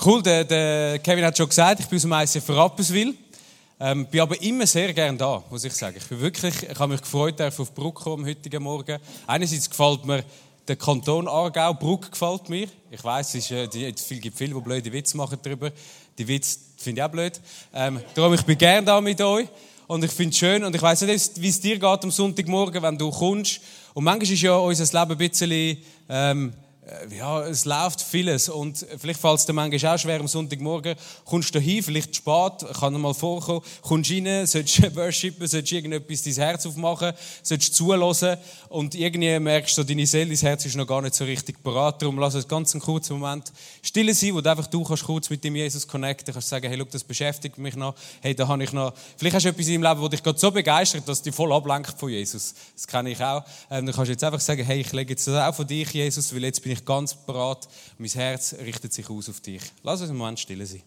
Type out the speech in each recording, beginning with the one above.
Cool, der Kevin hat schon gesagt, ich bin aus dem ICF Rapperswil. Bin aber immer sehr gerne da, muss ich sagen. Ich habe mich gefreut, auf die Brücke am heutigen Morgen. Einerseits gefällt mir der Kanton Aargau, Brugg gefällt mir. Ich weiss, es gibt viele, die blöde Witze machen darüber. Die Witze finde ich auch blöd. Darum, ich bin gerne da mit euch. Und ich finde es schön. Und ich weiss nicht, wie es dir geht am Sonntagmorgen, wenn du kommst. Und manchmal ist ja unser Leben ein bisschen... es läuft vieles und vielleicht fällt es dir manchmal auch schwer am Sonntagmorgen, kommst du hin, vielleicht spät, kann mal vorkommen, kommst rein, sollst worshipen, sollst irgendetwas dein Herz aufmachen, sollst zuhören und irgendwie merkst du, deine Seele, dein Herz ist noch gar nicht so richtig bereit. Darum lass uns ganz einen kurzen Moment still sein, wo du einfach kannst kurz mit dem Jesus connecten, kannst sagen, hey, look, das beschäftigt mich noch, hey, da habe ich noch, vielleicht hast du etwas in deinem Leben, das dich gerade so begeistert, dass dich voll ablenkt von Jesus. Das kenne ich auch. Dann kannst du jetzt einfach sagen, hey, ich lege jetzt das auch von dich, Jesus, weil jetzt bin ich ganz bereit. Mein Herz richtet sich aus auf dich. Lass uns einen Moment still sein.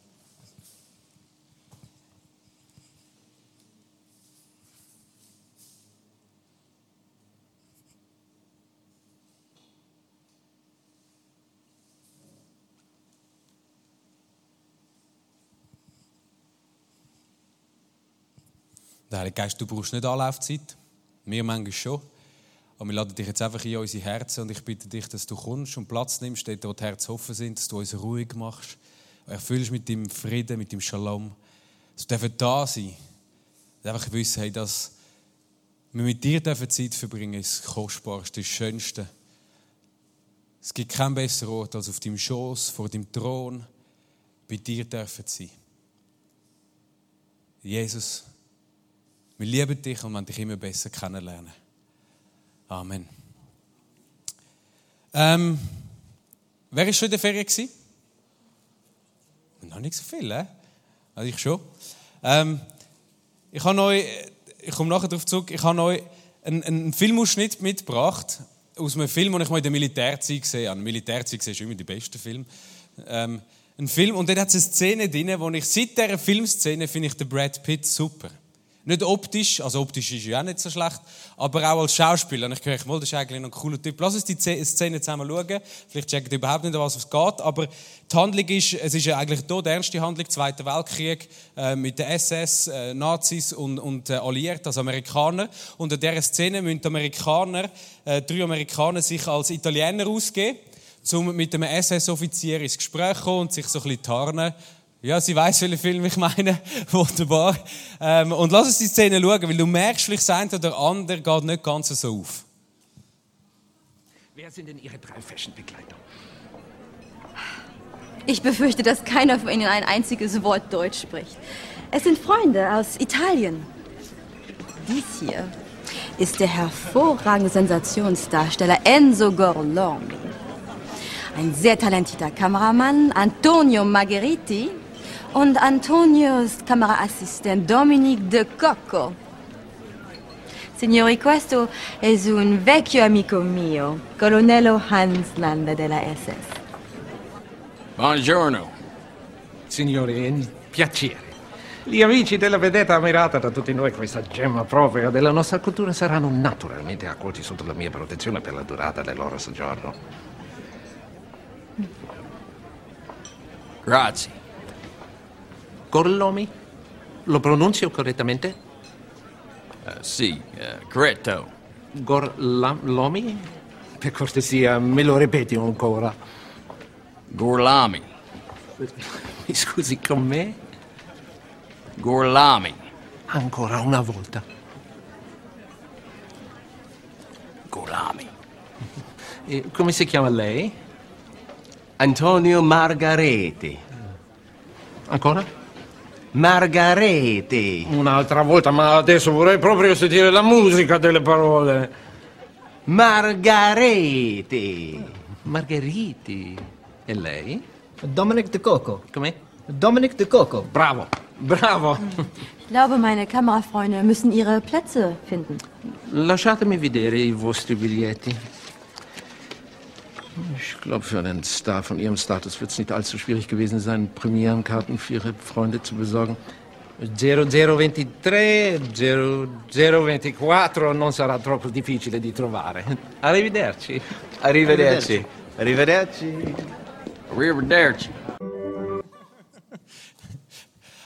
Der Heilige Geist, du brauchst nicht Anlaufzeit. Wir manchmal schon. Und wir laden dich jetzt einfach in unsere Herzen und ich bitte dich, dass du kommst und Platz nimmst, dort wo die Herzen offen sind, dass du uns ruhig machst, erfüllst mit deinem Frieden, mit deinem Shalom. Dass wir da sein dürfen. Und einfach wissen, hey, dass wir mit dir Zeit verbringen, ist das Kostbarste, das Schönste. Es gibt keinen besseren Ort als auf deinem Schoß, vor deinem Thron, bei dir dürfen sein. Jesus, wir lieben dich und wollen dich immer besser kennenlernen. Amen. Wer war schon in der Ferien? Noch nicht so viel, Also ich schon. Ich komme nachher darauf zurück, ich habe euch einen Filmausschnitt mitgebracht, aus einem Film, den ich mal in der Militärzeit gesehen habe. Militärzeug ist immer die besten Filme. Ein Film, und dort hat es eine Szene drin, wo ich seit dieser Filmszene finde ich den Brad Pitt super. Nicht optisch, also optisch ist ja auch nicht so schlecht, aber auch als Schauspieler. Und ich höre, das ist eigentlich noch ein cooler Typ. Lass uns die Szene zusammen schauen. Vielleicht checkt ihr überhaupt nicht, was es geht. Aber die Handlung ist, es ist ja eigentlich die ernste Handlung, Zweiter Weltkrieg, mit den SS, Nazis und Alliierten, also Amerikaner. Und in dieser Szene müssen die Amerikaner, 3 Amerikaner sich als Italiener ausgeben, um mit einem SS-Offizier ins Gespräch zu kommen und sich so ein bisschen tarnen. Ja, sie weiss, welchen Film ich meine. Wunderbar. Und lass uns die Szene schauen, weil du merkst, vielleicht das eine oder andere geht nicht ganz so auf. Wer sind denn Ihre 3 Fashion-Begleiter? Ich befürchte, dass keiner von Ihnen ein einziges Wort Deutsch spricht. Es sind Freunde aus Italien. Dies hier ist der hervorragende Sensationsdarsteller Enzo Gorlami. Ein sehr talentierter Kameramann, Antonio Margheriti, und Antonios Kameraassistent Dominique De Cocco. Signori, questo è un vecchio amico mio, Colonnello Hans Landa della SS. Buongiorno. Signori, è un piacere. Gli amici della vedetta ammirata da tutti noi, questa gemma propria della nostra cultura, saranno naturalmente accolti sotto la mia protezione per la durata del loro soggiorno. Grazie. Gorlomi? Lo pronuncio correttamente? Sì, corretto. Gorlomi? Per cortesia, me lo ripeti ancora. Gorlami. Mi scusi, con me? Gorlami. Ancora una volta. Gorlami. E come si chiama lei? Antonio Margareti. Ancora? Margareti. Un'altra volta, ma adesso vorrei proprio sentire la musica delle parole. Margareti. Margheriti. E lei? Dominic De Cocco. Com'è? Dominic De Cocco. Bravo, bravo. Ich glaube, meine Kamerafreunde müssen ihre Plätze finden. Lasciatemi vedere i vostri biglietti. Ich glaube, für einen Star von Ihrem Status wird es nicht allzu schwierig gewesen sein, Premierenkarten für Ihre Freunde zu besorgen. 0023, 0024 non sarà troppo difficile di trovare. Arrivederci. Arrivederci. Arrivederci. Arrivederci.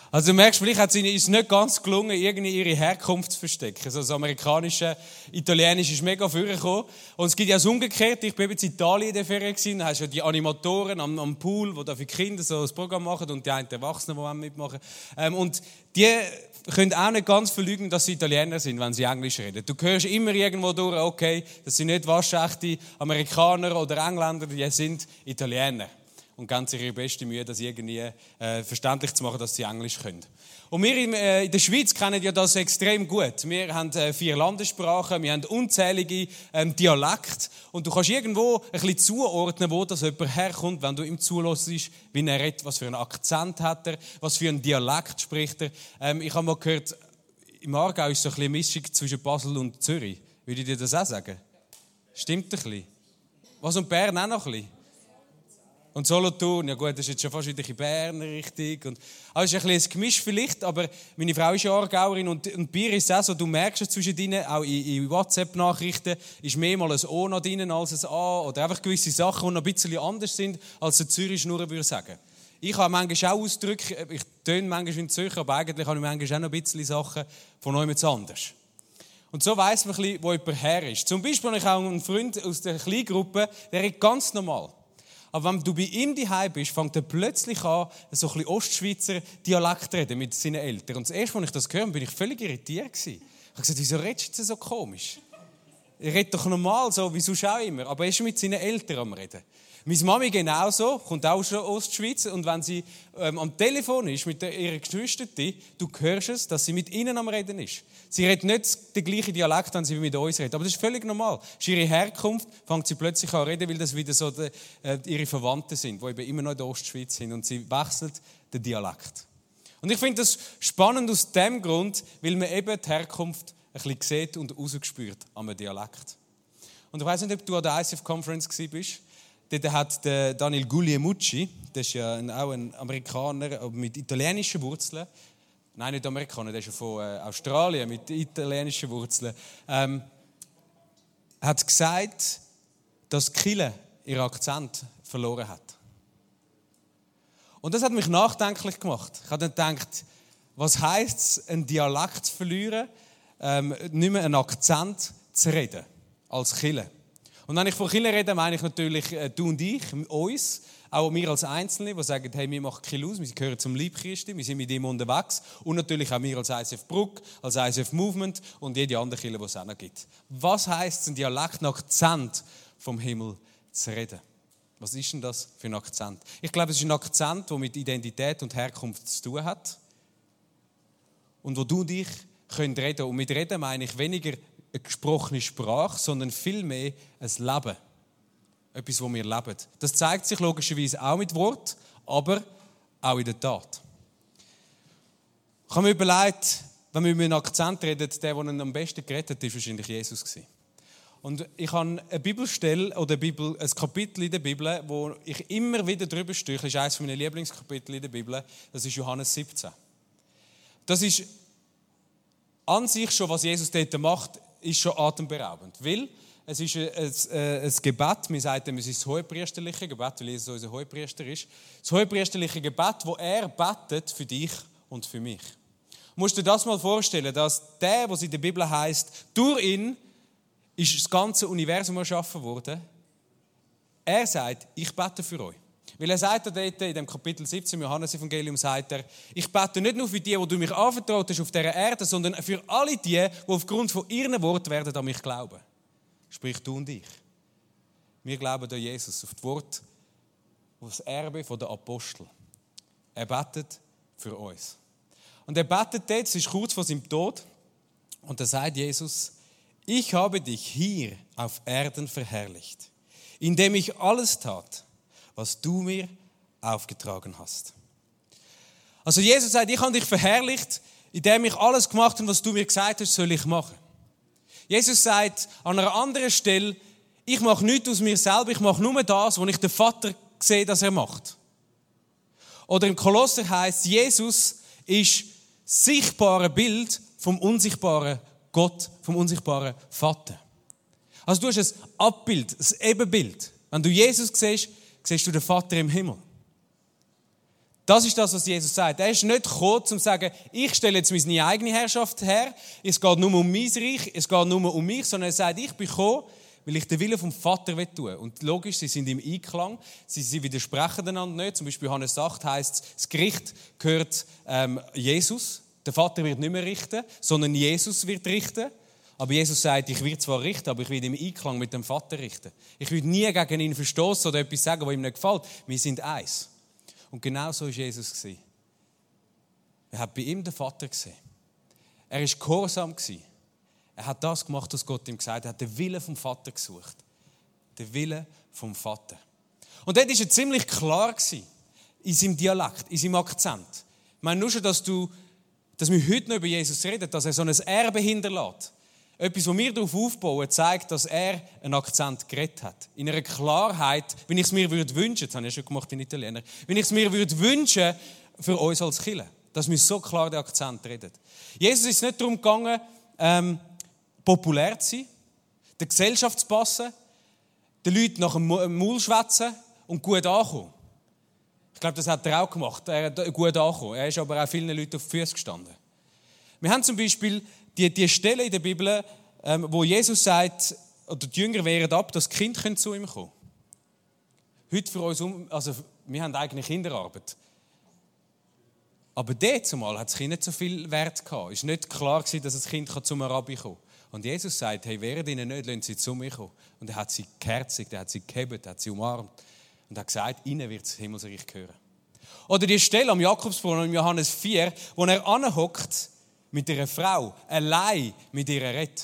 Also du merkst, vielleicht ist es nicht ganz gelungen, irgendwie ihre Herkunft zu verstecken. Also das amerikanische, italienische ist mega vorgekommen. Und es gibt ja das Umgekehrte. Ich war eben in Italien in der Ferien gewesen. Da hast du ja die Animatoren am Pool, die da für Kinder so ein Programm machen und die einen Erwachsenen, die mitmachen. Und die können auch nicht ganz verleugnen, dass sie Italiener sind, wenn sie Englisch reden. Du hörst immer irgendwo durch, okay, das sind nicht waschechte Amerikaner oder Engländer, die sind Italiener. Und geben sich ihre beste Mühe, das irgendwie verständlich zu machen, dass sie Englisch können. Und wir in der Schweiz kennen ja das extrem gut. Wir haben 4 Landessprachen, wir haben unzählige Dialekte. Und du kannst irgendwo ein bisschen zuordnen, wo das jemand herkommt, wenn du ihm zuhörst, wie er redet, was für einen Akzent hat er, was für einen Dialekt spricht er. Ich habe mal gehört, im Aargau ist so ein bisschen eine Mischung zwischen Basel und Zürich. Würde ich dir das auch sagen? Stimmt ein bisschen. Was und Bern auch noch ein bisschen? Und Solothurn, ja gut, das ist jetzt schon fast wieder in Bern richtig. Also es ist ein bisschen ein Gemisch vielleicht, aber meine Frau ist ja Aargauerin und bei ihr ist es auch so, du merkst es zwischen ihnen, auch in WhatsApp-Nachrichten, ist mehr mal ein O noch drin als ein A oder einfach gewisse Sachen, die noch ein bisschen anders sind, als ein Zürich-Schnurren würde sagen. Ich habe manchmal auch Ausdrücke, ich töne manchmal wie ein Zürcher, aber eigentlich habe ich manchmal auch noch ein bisschen Sachen von jemand anders. Und so weiss man ein bisschen, wo jemand her ist. Zum Beispiel habe ich auch einen Freund aus der Kleingruppe, der ist ganz normal. Aber wenn du bei ihm daheim bist, fängt er plötzlich an, so ein bisschen Ostschweizer Dialekt zu reden mit seinen Eltern. Und das erste, als ich das gehört habe, bin ich völlig irritiert gewesen. Ich habe gesagt, wieso redest du so komisch? Er redet doch normal so, wie sonst auch immer. Aber er ist mit seinen Eltern am Reden. Meine Mami genauso, kommt auch schon aus der Ostschweiz. Und wenn sie am Telefon ist mit ihren Geschwistern, du hörst es, dass sie mit ihnen am Reden ist. Sie redet nicht den gleichen Dialekt, wenn sie mit uns redet. Aber das ist völlig normal. Das ist ihre Herkunft, fängt sie plötzlich an zu reden, weil das wieder so ihre Verwandten sind, die eben immer noch in der Ostschweiz sind. Und sie wechselt den Dialekt. Und ich finde das spannend aus dem Grund, weil man eben die Herkunft ein bisschen sieht und rausgespürt am Dialekt. Und ich weiss nicht, ob du an der ICF Conference warst. Dort hat der Daniel Guglielmucci, das ist ja auch ein Amerikaner mit italienischen Wurzeln. Nein, nicht Amerikaner, der ist ja von Australien mit italienischen Wurzeln. Hat gesagt, dass die Kirche ihren Akzent verloren hat. Und das hat mich nachdenklich gemacht. Ich habe dann gedacht, was heisst es, einen Dialekt zu verlieren, nicht mehr einen Akzent zu reden als Kirche. Und wenn ich von Kirche rede, meine ich natürlich du und ich, uns, auch wir als Einzelne, die sagen, hey, wir machen Kirche aus, wir gehören zum Leib Christi, wir sind mit ihm unterwegs. Und natürlich auch wir als ICF Bruck, als ICF Movement und jede andere Kirche, die es auch noch gibt. Was heisst es, einen Dialekt, einen Akzent vom Himmel zu reden? Was ist denn das für ein Akzent? Ich glaube, es ist ein Akzent, der mit Identität und Herkunft zu tun hat. Und wo du und ich können reden. Und mit reden meine ich weniger eine gesprochene Sprache, sondern vielmehr ein Leben. Etwas, das wir leben. Das zeigt sich logischerweise auch mit Wort, aber auch in der Tat. Ich habe mir überlegt, wenn wir über einen Akzent reden, der am besten gerettet ist, wahrscheinlich Jesus gewesen. Und ich habe eine Bibelstelle oder ein Kapitel in der Bibel, wo ich immer wieder drüber stehe. Das ist eines meiner Lieblingskapitel in der Bibel. Das ist Johannes 17. Das ist an sich schon, was Jesus dort macht, ist schon atemberaubend. Weil es ist ein Gebet, wir sagen, es ist das hohepriesterliche Gebet, weil Jesus unser Hohepriester ist. Das hohepriesterliche Gebet, wo er betet für dich und für mich. Du musst dir das mal vorstellen, dass der, was in der Bibel heißt, durch ihn ist das ganze Universum erschaffen worden. Er sagt, ich bete für euch. Weil er sagt dort in dem Kapitel 17 im Johannes-Evangelium, sagt er, ich bete nicht nur für die du mich anvertraut hast auf dieser Erde, sondern für alle die aufgrund von ihren Worten werden an mich glauben. Sprich du und ich. Wir glauben an Jesus, auf das Wort, auf das Erbe der Apostel. Er betet für uns. Und er betet jetzt, es ist kurz vor seinem Tod, und da sagt Jesus, ich habe dich hier auf Erden verherrlicht, indem ich alles tat, was du mir aufgetragen hast. Also Jesus sagt, ich habe dich verherrlicht, indem ich alles gemacht habe, was du mir gesagt hast, soll ich machen. Jesus sagt an einer anderen Stelle, ich mache nichts aus mir selber, ich mache nur das, was ich den Vater sehe, dass er macht. Oder im Kolosser heißt, Jesus ist das sichtbare Bild vom unsichtbaren Gott, vom unsichtbaren Vater. Also du hast ein Abbild, ein Ebenbild. Wenn du Jesus siehst, siehst du den Vater im Himmel. Das ist das, was Jesus sagt. Er ist nicht gekommen, um zu sagen, ich stelle jetzt meine eigene Herrschaft her, es geht nur um mein Reich, es geht nur um mich, sondern er sagt, ich bin gekommen, weil ich den Willen vom Vater tun will. Und logisch, sie sind im Einklang, sie widersprechen einander nicht. Zum Beispiel Johannes 8 heisst es, das Gericht gehört Jesus. Der Vater wird nicht mehr richten, sondern Jesus wird richten. Aber Jesus sagt, ich werde zwar richten, aber ich werde im Einklang mit dem Vater richten. Ich werde nie gegen ihn verstoßen oder etwas sagen, was ihm nicht gefällt. Wir sind eins. Und genau so war Jesus. Er hat bei ihm den Vater gesehen. Er war gehorsam. Er hat das gemacht, was Gott ihm gesagt hat. Er hat den Willen vom Vater gesucht. Den Willen vom Vater. Und dort war er ziemlich klar in seinem Dialekt, in seinem Akzent. Ich meine, nur schon, dass wir heute noch über Jesus reden, dass er so ein Erbe hinterlässt. Etwas, was wir darauf aufbauen, zeigt, dass er einen Akzent geredet hat. In einer Klarheit, wenn ich es mir wünschen würde, das habe ich schon gemacht in Italiener, wenn ich es mir wünschen würde für uns als Kirche, dass wir so klar den Akzent reden. Jesus ist nicht darum gegangen, populär zu sein, der Gesellschaft zu passen, den Leuten nach dem Maul schwätzen und gut ankommen. Ich glaube, das hat er auch gemacht, er hat gut angekommen. Er ist aber auch vielen Leuten auf die Füße gestanden. Wir haben zum Beispiel die Stelle in der Bibel, wo Jesus sagt, oder die Jünger wehren ab, dass die Kinder zu ihm kommen können. Heute für uns, also wir haben eigentlich Kinderarbeit. Aber dort zumal hat das Kind nicht so viel Wert gehabt. Es war nicht klar, dass das Kind zum Rabbi kommen kann. Und Jesus sagt, hey, wehrt ihnen nicht, lassen sie zu mir kommen. Und er hat sie geherzigt, er hat sie gehebt, er hat sie umarmt. Und er hat gesagt, ihnen wird das Himmelsreich gehören. Oder die Stelle am Jakobsbrunnen im Johannes 4, wo er anhockt mit einer Frau, allein mit ihr redet.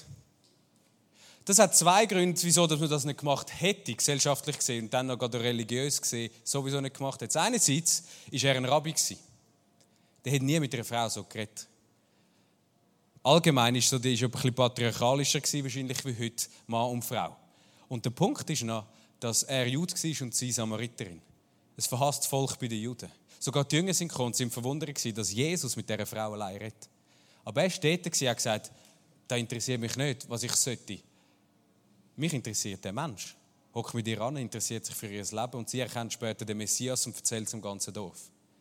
Das hat zwei Gründe, wieso man das nicht gemacht hätte, gesellschaftlich gesehen, und dann noch gerade religiös gesehen, sowieso nicht gemacht hätte. Einerseits war er ein Rabbi. Der hat nie mit einer Frau so geredet. Allgemein war der ein bisschen patriarchalischer wahrscheinlich wie heute, Mann und Frau. Und der Punkt ist noch, dass er Jude war und sie Samariterin. Ein verhasstes Volk bei den Juden. Sogar die Jünger sind gekommen und sind verwundert, dass Jesus mit dieser Frau allein redet. Aber er war dort und hat gesagt, das interessiert mich nicht, was ich sollte. Mich interessiert der Mensch. Hockt mit ihr an, interessiert sich für ihr Leben und sie erkennt später den Messias und erzählt es im ganzen Dorf.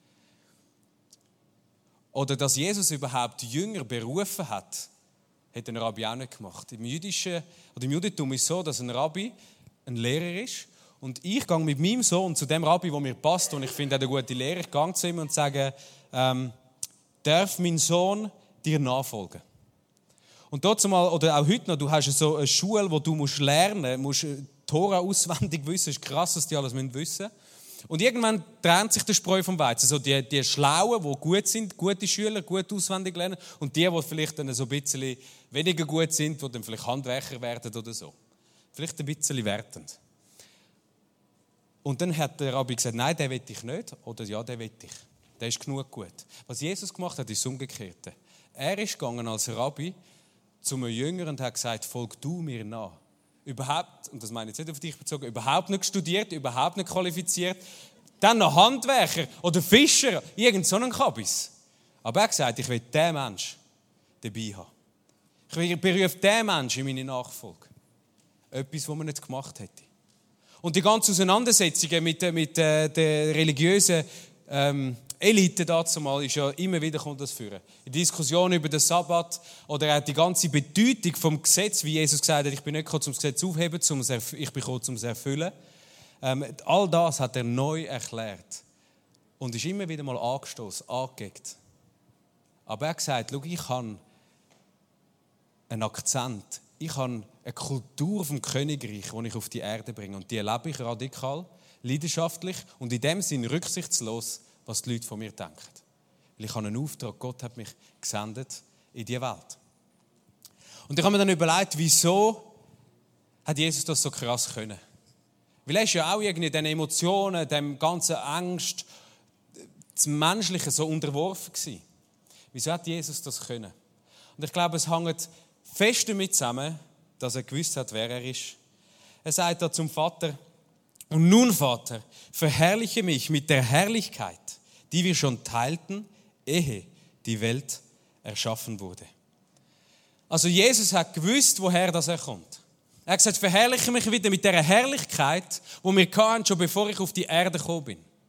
Oder dass Jesus überhaupt Jünger berufen hat, hat ein Rabbi auch nicht gemacht. Im Judentum ist es so, dass ein Rabbi ein Lehrer ist und ich gehe mit meinem Sohn zu dem Rabbi, der mir passt und ich finde, er ist ein guter Lehrer, ich gehe zu ihm und sage, darf mein Sohn dir nachfolgen. Und dort mal, oder auch heute noch, du hast so eine Schule, wo du lernen musst, die Tora auswendig wissen, es ist krass, was die alles wissen müssen. Und irgendwann trennt sich der Spreu vom Weizen. So die Schlauen, die gut sind, gute Schüler, gut auswendig lernen, und die vielleicht dann so ein bisschen weniger gut sind, die dann vielleicht Handwerker werden oder so. Vielleicht ein bisschen wertend. Und dann hat der Rabbi gesagt, nein, den will ich nicht, oder ja, den will ich. Der ist genug gut. Was Jesus gemacht hat, ist das Umgekehrte. Er ist gegangen als Rabbi zu einem Jünger und hat gesagt, folg du mir nach. Überhaupt, und das meine ich jetzt nicht auf dich bezogen, überhaupt nicht studiert, überhaupt nicht qualifiziert. Dann noch Handwerker oder Fischer, irgend so einen Kabis. Aber er hat gesagt, ich will diesen Menschen dabei haben. Ich berufe diesen Menschen in meine Nachfolge. Etwas, was man nicht gemacht hätte. Und die ganzen Auseinandersetzungen mit der religiösen Elite dazu mal ist ja immer wieder kommt das führen. Die Diskussion über den Sabbat oder auch die ganze Bedeutung vom Gesetz, wie Jesus gesagt hat, ich bin nicht gekommen, um das Gesetz aufzuheben, ich bin gekommen, um es zu erfüllen. All das hat er neu erklärt und ist immer wieder mal angestoßen, angeeckt. Aber er hat gesagt, schau, ich habe einen Akzent, ich habe eine Kultur vom Königreich, die ich auf die Erde bringe und die erlebe ich radikal, leidenschaftlich und in dem Sinne rücksichtslos, was die Leute von mir denken. Weil ich habe einen Auftrag, Gott hat mich gesendet in diese Welt. Und ich habe mir dann überlegt, wieso hat Jesus das so krass können? Weil er ist ja auch irgendwie den Emotionen, dem ganzen Angst, das Menschliche so unterworfen gewesen. Wieso hat Jesus das können? Und ich glaube, es hängt fest damit zusammen, dass er gewusst hat, wer er ist. Er sagt da zum Vater, und nun, Vater, verherrliche mich mit der Herrlichkeit, die wir schon teilten, ehe die Welt erschaffen wurde. Also Jesus hat gewusst, woher das kommt. Er hat gesagt, verherrliche mich wieder mit der Herrlichkeit, die wir hatten, schon bevor ich auf die Erde gekommen bin.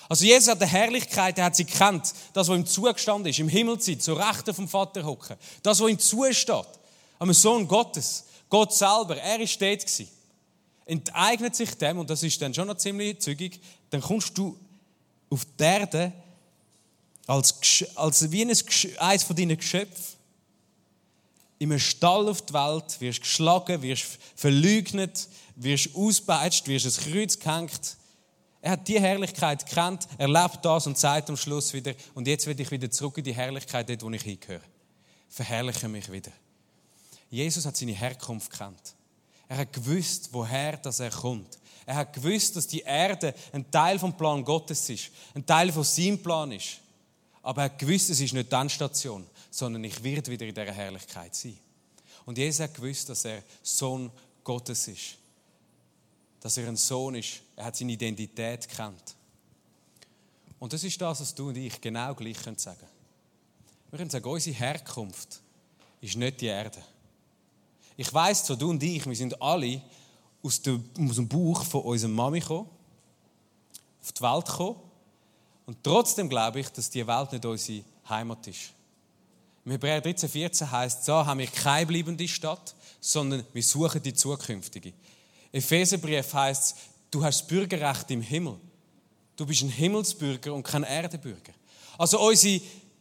Also Jesus hat eine Herrlichkeit, er hat sie gekannt. Das, was ihm zugestanden ist, im Himmelzeit, zur Rechten vom Vater hocken. Das, was ihm zusteht, am Sohn Gottes, Gott selber, er war dort gewesen. Enteignet sich dem, und das ist dann schon noch ziemlich zügig, dann kommst du auf die Erde als wie eines von deinen Geschöpfen, in einem Stall auf die Welt, wirst geschlagen, wirst verleugnet, wirst ausgepeitscht, wirst ans Kreuz gehängt. Er hat die Herrlichkeit gekannt, er lebt das und sagt am Schluss wieder, und jetzt will ich wieder zurück in die Herrlichkeit, dort wo ich hingehöre. Verherrliche mich wieder. Jesus hat seine Herkunft gekannt. Er hat gewusst, woher das er kommt. Er hat gewusst, dass die Erde ein Teil vom Plan Gottes ist, ein Teil von seinem Plan ist. Aber er hat gewusst, es ist nicht die Endstation, sondern ich werde wieder in dieser Herrlichkeit sein. Und Jesus hat gewusst, dass er Sohn Gottes ist. Dass er ein Sohn ist. Er hat seine Identität gekannt. Und das ist das, was du und ich genau gleich sagen können. Wir können sagen, unsere Herkunft ist nicht die Erde. Ich weiss, so du und ich, wir sind alle aus dem Bauch von unserer Mami gekommen, auf die Welt gekommen. Und trotzdem glaube ich, dass diese Welt nicht unsere Heimat ist. Im Hebräer 13,14 heisst es, so haben wir keine bleibende Stadt, sondern wir suchen die zukünftige. Epheserbrief heisst es, du hast das Bürgerrecht im Himmel. Du bist ein Himmelsbürger und kein Erdenbürger. Also unsere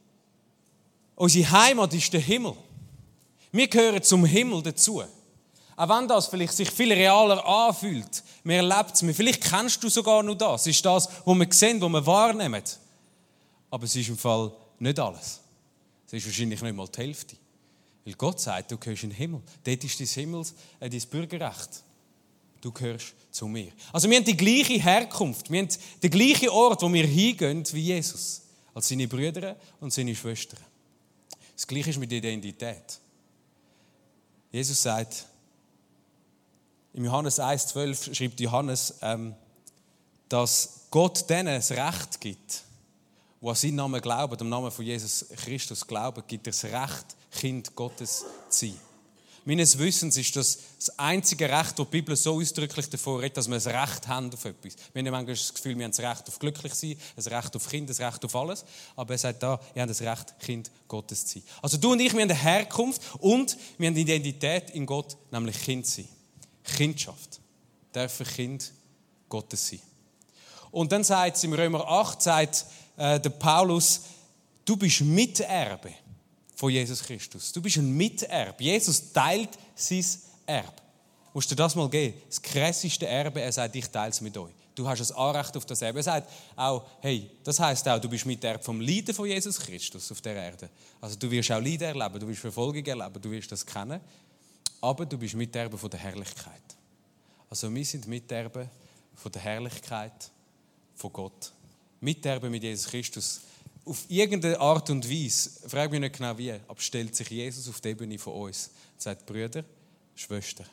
Heimat ist der Himmel. Wir gehören zum Himmel dazu. Auch wenn das vielleicht sich viel realer anfühlt, man erlebt es, vielleicht kennst du sogar nur das. Es ist das, was wir sehen, was wir wahrnehmen. Aber es ist im Fall nicht alles. Es ist wahrscheinlich nicht mal die Hälfte. Weil Gott sagt, du gehörst in den Himmel. Dort ist dein Bürgerrecht. Du gehörst zu mir. Also wir haben die gleiche Herkunft. Wir haben den gleichen Ort, wo wir hingehen wie Jesus. Als seine Brüder und seine Schwestern. Das Gleiche ist mit der Identität. Jesus sagt, im Johannes 1,12 schreibt Johannes, dass Gott denen das Recht gibt, die an seinen Namen glauben, am Namen von Jesus Christus glauben, gibt er das Recht, Kind Gottes zu sein. Meines Wissens ist das einzige Recht, das die Bibel so ausdrücklich davor redet, dass wir ein Recht haben auf etwas. Wir haben manchmal das Gefühl, wir haben das Recht auf glücklich sein, das Recht auf Kind, das Recht auf alles. Aber er sagt da, ihr habt das Recht, Kind Gottes zu sein. Also du und ich, wir haben eine Herkunft und wir haben eine Identität in Gott, nämlich Kind sein. Kindschaft. Dürfen Kind Gottes sein. Und dann sagt es im Römer 8, sagt der Paulus, du bist Miterbe von Jesus Christus. Du bist ein Miterbe. Jesus teilt sein Erbe. Musst du dir das mal geben? Das krasseste Erbe, er sagt, ich teile es mit euch. Du hast ein Anrecht auf das Erbe. Er sagt auch, hey, das heisst auch, du bist Miterbe vom Leiden von Jesus Christus auf der Erde. Also du wirst auch Leiden erleben, du wirst Verfolgung erleben, du wirst das kennen. Aber du bist Miterbe von der Herrlichkeit. Also wir sind Miterbe von der Herrlichkeit von Gott. Miterbe mit Jesus Christus. Auf irgendeine Art und Weise, frage mich nicht genau wie, aber stellt sich Jesus auf die Ebene von uns. Er sagt, Brüder, Schwestern,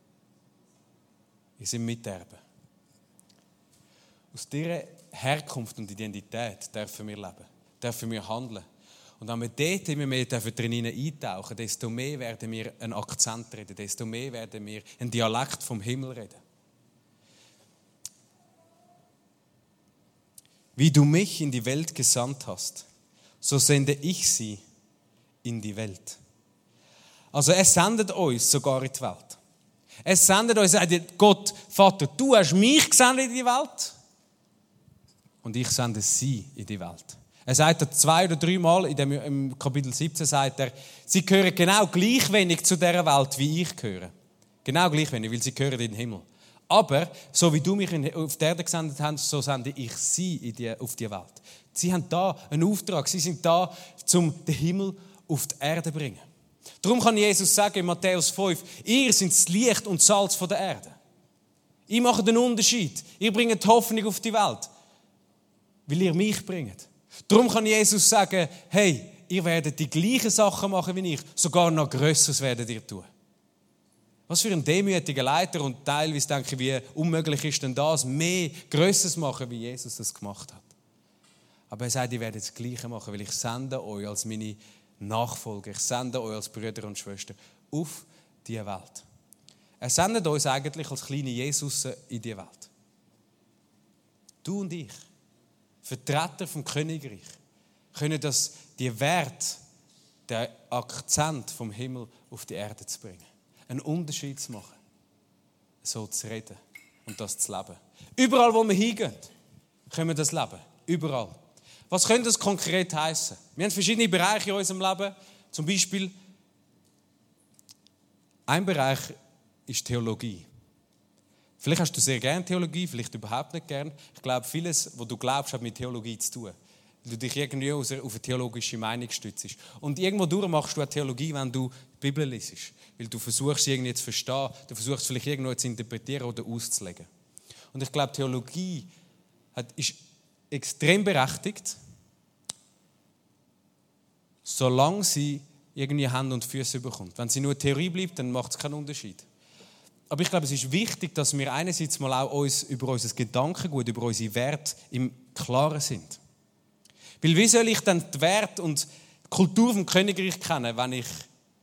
ihr seid Miterbe. Aus dieser Herkunft und Identität dürfen wir leben, dürfen wir handeln. Und wenn wir dort immer mehr drin eintauchen, desto mehr werden wir einen Akzent reden, desto mehr werden wir einen Dialekt vom Himmel reden. Wie du mich in die Welt gesandt hast, so sende ich sie in die Welt. Also er sendet uns sogar in die Welt. Er sendet uns, sagt Gott, Vater, du hast mich gesendet in die Welt und ich sende sie in die Welt. Er sagt das 2 oder 3 Mal im Kapitel 17, sagt er, sie gehören genau gleich wenig zu dieser Welt, wie ich gehöre. Genau gleich wenig, weil sie gehören in den Himmel. Aber, so wie du mich auf die Erde gesendet hast, so sende ich sie auf die Welt. Sie haben da einen Auftrag, sie sind da, um den Himmel auf die Erde zu bringen. Darum kann Jesus sagen in Matthäus 5, ihr seid das Licht und Salz der Erde. Ihr macht den Unterschied. Ihr bringt Hoffnung auf die Welt, weil ihr mich bringt. Darum kann Jesus sagen, hey, ihr werdet die gleichen Sachen machen wie ich, sogar noch Grösseres werdet ihr tun. Was für ein demütiger Leiter und teilweise denke ich, wie unmöglich ist denn das, mehr Grösseres machen, wie Jesus das gemacht hat. Aber er sagt, ihr werdet das Gleiche machen, weil ich sende euch als meine Nachfolger, ich sende euch als Brüder und Schwestern auf diese Welt. Er sendet uns eigentlich als kleine Jesus in diese Welt. Du und ich. Vertreter vom Königreich, können das die Werte, den Akzent vom Himmel auf die Erde zu bringen. Einen Unterschied zu machen. So zu reden und das zu leben. Überall, wo wir hingehen, können wir das leben. Überall. Was könnte das konkret heißen? Wir haben verschiedene Bereiche in unserem Leben. Zum Beispiel, ein Bereich ist Theologie. Vielleicht hast du sehr gerne Theologie, vielleicht überhaupt nicht gern. Ich glaube, vieles, was du glaubst, hat mit Theologie zu tun. Weil du dich irgendwie auf eine theologische Meinung stützt. Und irgendwo durch machst du auch Theologie, wenn du die Bibel liest. Weil du versuchst, sie irgendwie zu verstehen, du versuchst, vielleicht irgendwo zu interpretieren oder auszulegen. Und ich glaube, Theologie ist extrem berechtigt, solange sie irgendwie Hände und Füße bekommt. Wenn sie nur Theorie bleibt, dann macht es keinen Unterschied. Aber ich glaube, es ist wichtig, dass wir einerseits mal auch uns über unser Gedankengut, über unsere Werte im Klaren sind. Weil wie soll ich dann die Werte und die Kultur vom Königreich kennen, wenn ich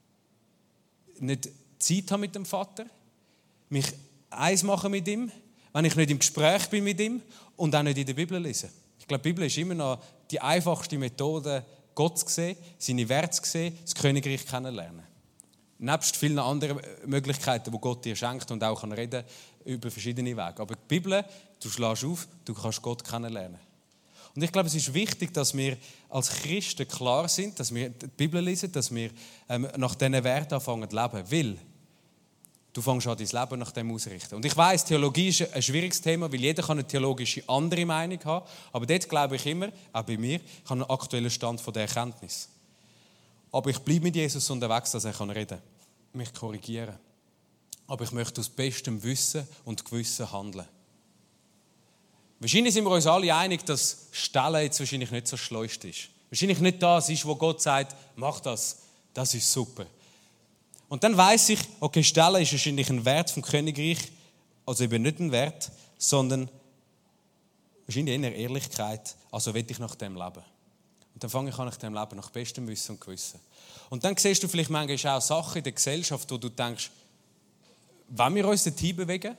nicht Zeit habe mit dem Vater, mich eins mache mit ihm, wenn ich nicht im Gespräch bin mit ihm und auch nicht in der Bibel lese. Ich glaube, die Bibel ist immer noch die einfachste Methode, Gott zu sehen, seine Werte zu sehen, das Königreich kennenlernen. Nebst vielen anderen Möglichkeiten, die Gott dir schenkt und auch reden kann über verschiedene Wege. Aber die Bibel, du schlägst auf, du kannst Gott kennenlernen. Und ich glaube, es ist wichtig, dass wir als Christen klar sind, dass wir die Bibel lesen, dass wir nach diesen Werten anfangen zu leben. Weil du fängst an, dein Leben nach dem ausrichten. Und ich weiss, Theologie ist ein schwieriges Thema, weil jeder kann eine theologische andere Meinung haben. Aber dort glaube ich immer, auch bei mir, ich habe einen aktuellen Stand von der Erkenntnis. Aber ich bleibe mit Jesus unterwegs, dass er reden kann, mich korrigieren. Aber ich möchte aus bestem Wissen und Gewissen handeln. Wahrscheinlich sind wir uns alle einig, dass Stellen jetzt wahrscheinlich nicht so das Schleuste ist. Wahrscheinlich nicht das ist, wo Gott sagt, mach das, das ist super. Und dann weiss ich, okay, Stellen ist wahrscheinlich ein Wert vom Königreich, also eben nicht ein Wert, sondern wahrscheinlich eher Ehrlichkeit, also will ich nach dem leben. Und dann fange ich an nach dem Leben, nach bestem Wissen und Gewissen. Und dann siehst du vielleicht manchmal auch Sachen in der Gesellschaft, wo du denkst, wollen wir uns dorthin bewegen?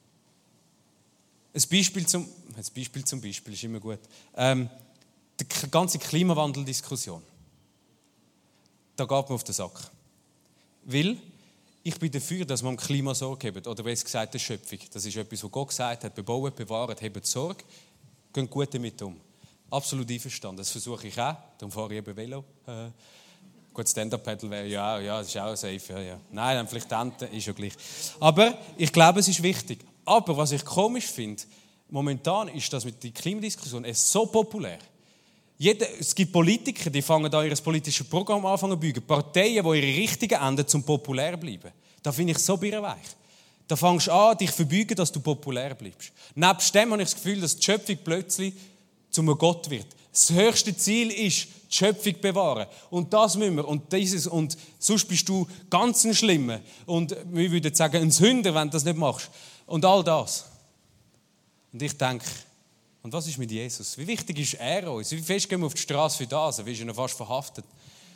Ein Beispiel zum Beispiel ist immer gut. Die ganze Klimawandeldiskussion. Da geht man auf den Sack. Weil ich bin dafür, dass man dem Klima Sorge haben. Oder wie es gesagt, der Schöpfung. Das ist etwas, was Gott gesagt hat. Bebauen, bewahren, haben Sorge. Gehen gut damit um. Absolut einverstanden. Das versuche ich auch. Darum fahre ich eben Velo. Gut, Stand-Up-Paddle wäre ja, das ist auch safe. Ja. Nein, dann vielleicht Ente, ist ja gleich. Aber ich glaube, es ist wichtig. Aber was ich komisch finde, momentan ist das mit der Klimadiskussion so populär. Es gibt Politiker, die fangen da ihr politisches Programm an zu beugen. Parteien, die ihre Richtungen ändern, um populär zu bleiben. Da finde ich so birrenweich. Da fängst du an, dich zu verbeugen, dass du populär bleibst. Nebst dem habe ich das Gefühl, dass die Schöpfung plötzlich zum Gott wird. Das höchste Ziel ist, die Schöpfung bewahren. Und das müssen wir. Und dieses. Und sonst bist du ganz ein Schlimmer. Und wir würden sagen, ein Sünder, wenn du das nicht machst. Und all das. Und ich denke, und was ist mit Jesus? Wie wichtig ist er uns? Wie fest gehen wir auf die Straße für das? Wir sind ja fast verhaftet.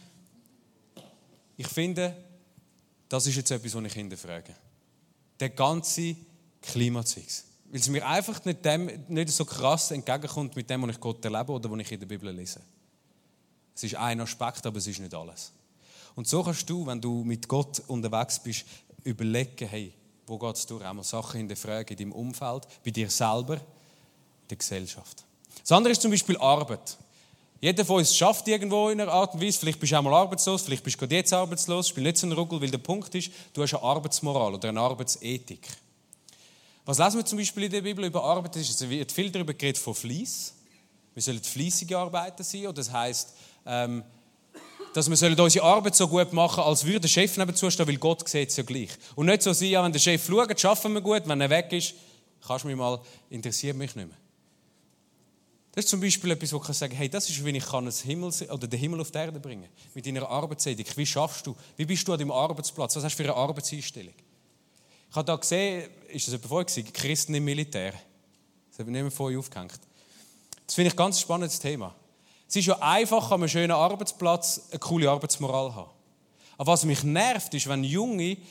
Ich finde, das ist jetzt etwas, was ich hinterfrage. Der ganze Klimazeugs. Weil es mir einfach nicht so krass entgegenkommt mit dem, was ich Gott erlebe oder was ich in der Bibel lese. Es ist ein Aspekt, aber es ist nicht alles. Und so kannst du, wenn du mit Gott unterwegs bist, überlegen, hey, wo geht es durch? Einmal Sachen hinterfragen in deinem Umfeld, bei dir selber, in der Gesellschaft. Das andere ist zum Beispiel Arbeit. Jeder von uns schafft irgendwo in einer Art und Weise. Vielleicht bist du auch mal arbeitslos, vielleicht bist du gerade jetzt arbeitslos. Ich bin nicht so ein Ruggel, weil der Punkt ist, du hast eine Arbeitsmoral oder eine Arbeitsethik. Was lesen wir zum Beispiel in der Bibel über Arbeit? Es wird viel darüber geredet von Fleiss. Wir sollen fleissige Arbeiter sein. Oder das heisst, dass wir unsere Arbeit so gut machen, als würde der Chef nebenzu stehen, weil Gott sieht es ja gleich. Und nicht so sein, ja, wenn der Chef schaut, schaffen wir gut, wenn er weg ist, kannst du mich mal, interessiert mich nicht mehr. Das ist zum Beispiel etwas, wo ich sagen kann, hey, das ist, wie ich den Himmel auf die Erde bringen kann. Mit deiner Arbeitsethik. Wie schaffst du? Wie bist du an deinem Arbeitsplatz? Was hast du für eine Arbeitseinstellung? Ich habe da gesehen, ist das jemand vorher gewesen, Christen im Militär. Das habe ich nicht vorher aufgehängt. Das finde ich ein ganz spannendes Thema. Es ist ja einfach, an einem schönen Arbeitsplatz eine coole Arbeitsmoral haben. Aber was mich nervt, ist, wenn Junge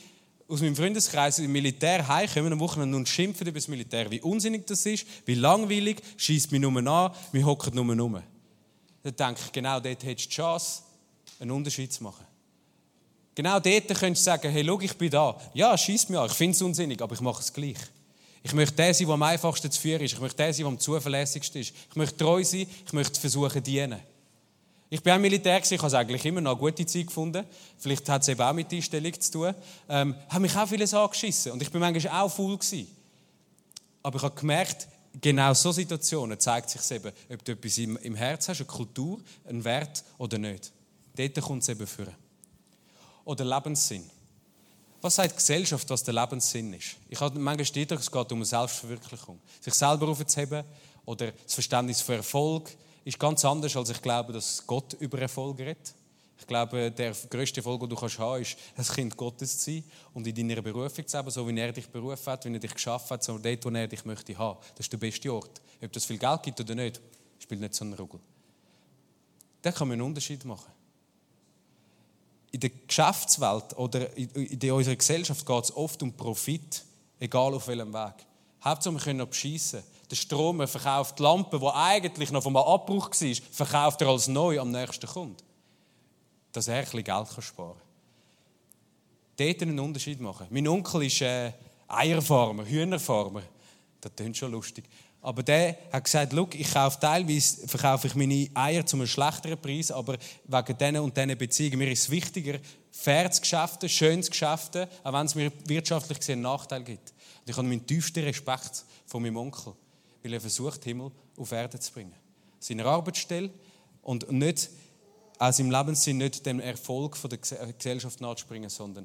aus meinem Freundeskreis im Militär heimkommen am Wochenende und schimpfen über das Militär, wie unsinnig das ist, wie langweilig, schiesst mich nur an, wir hocken nur rum. Dann denke ich, genau dort hättest du die Chance, einen Unterschied zu machen. Genau dort könntest du sagen, hey, schau, ich bin da. Ja, schiesst mich an, ich finde es unsinnig, aber ich mache es gleich. Ich möchte der sein, der am einfachsten zu führen ist. Ich möchte der sein, der am zuverlässigsten ist. Ich möchte treu sein, ich möchte versuchen zu dienen. Ich bin auch Militär, ich habe eigentlich immer noch eine gute Zeit gefunden. Vielleicht hat es eben auch mit Einstellung zu tun. Habe mich auch vieles angeschissen und ich bin manchmal auch faul gewesen. Aber ich habe gemerkt, genau so Situationen zeigt sich eben, ob du etwas im Herz hast, eine Kultur, einen Wert oder nicht. Dort kommt es eben vor. Oder Lebenssinn. Was sagt die Gesellschaft, was der Lebenssinn ist? Ich habe manchmal den Eindruck, es geht um eine Selbstverwirklichung. Sich selber aufzuheben oder das Verständnis für Erfolg ist ganz anders, als ich glaube, dass Gott über Erfolg redet. Ich glaube, der grösste Erfolg, den du haben kannst, ist, ein Kind Gottes zu sein und in deiner Berufung zu haben, so wie er dich berufen hat, wie er dich geschaffen hat, so dort, wo er dich möchte haben. Das ist der beste Ort. Ob das viel Geld gibt oder nicht, spielt nicht so eine Rolle. Da kann man einen Unterschied machen. In der Geschäftswelt oder in unserer Gesellschaft geht es oft um Profit, egal auf welchem Weg. Hauptsache, wir können noch beschissen. Der Strom verkauft die Lampe, die eigentlich noch vom Abbruch war, verkauft er als neu am nächsten Kunden. Dass er ein bisschen Geld sparen kann. Dort einen Unterschied machen. Mein Onkel ist Eierfarmer, Hühnerfarmer. Das klingt schon lustig. Aber der hat gesagt, schau, ich teilweise verkaufe ich meine Eier zu einem schlechteren Preis, aber wegen diesen und diesen Beziehungen, mir ist es wichtiger, fair zu geschäften, schön zu geschäften, auch wenn es mir wirtschaftlich gesehen einen Nachteil gibt. Und ich habe meinen tiefsten Respekt vor meinem Onkel, weil er versucht, Himmel auf Erde zu bringen. Seine Arbeitsstelle und nicht, aus im Lebenssinn nicht dem Erfolg von der Gesellschaft nachzuspringen, sondern